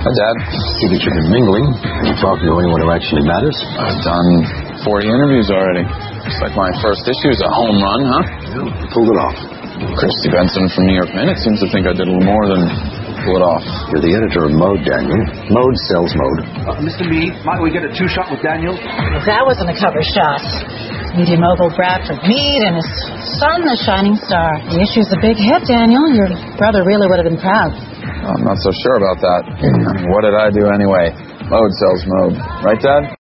Hi, Dad. See that you've been mingling and talking to anyone who actually matters. I've done 40 interviews already. It's like my first issue's a home run, huh? Yeah, you pulled it off. Christy Benson from New York Minute seems to think I did a little more than pull it off. You're the editor of Mode, Daniel. Mode sells Mode. Mr. Meade, might we get a two-shot with Daniel? That wasn't a cover shot. Media mogul Bradford Meade and his son, the shining star. The issue's a big hit, Daniel. Your brother really would have been proud. I'm not so sure about that. I mean, what did I do anyway? Mode sells Mode. Right, Dad?